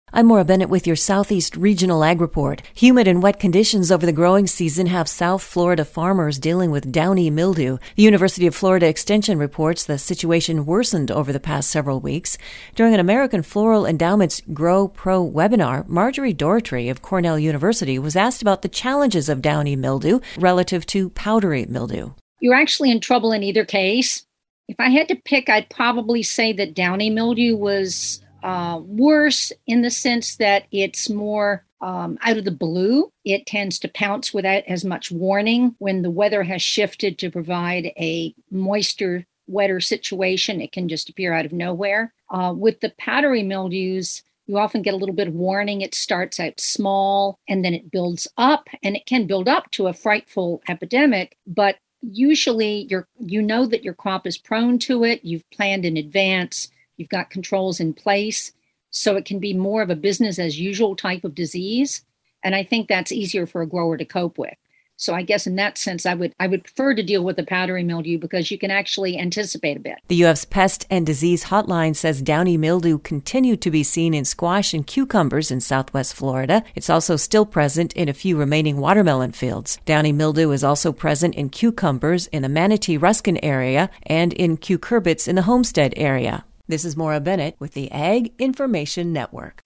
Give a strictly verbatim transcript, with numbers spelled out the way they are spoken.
I'm Maura Bennett with your Southeast Regional Ag Report. Humid and wet conditions over the growing season have South Florida farmers dealing with downy mildew. The University of Florida Extension reports the situation worsened over the past several weeks. During an American Floral Endowment's Grow Pro webinar, Marjorie Doherty of Cornell University was asked about the challenges of downy mildew relative to powdery mildew. You're actually in trouble in either case. If I had to pick, I'd probably say that downy mildew was Uh, worse in the sense that it's more um, out of the blue. It tends to pounce without as much warning. When the weather has shifted to provide a moister, wetter situation, it can just appear out of nowhere. Uh, with the powdery mildews, you often get a little bit of warning. It starts out small and then it builds up, and it can build up to a frightful epidemic, but usually you're, you know that your crop is prone to it. You've planned in advance. You've got controls in place, so it can be more of a business as usual type of disease. And I think that's easier for a grower to cope with. So I guess in that sense, I would I would prefer to deal with the powdery mildew because you can actually anticipate a bit. The U F's Pest and Disease Hotline says downy mildew continued to be seen in squash and cucumbers in southwest Florida. It's also still present in a few remaining watermelon fields. Downy mildew is also present in cucumbers in the Manatee-Ruskin area and in cucurbits in the Homestead area. This is Maura Bennett with the Ag Information Network.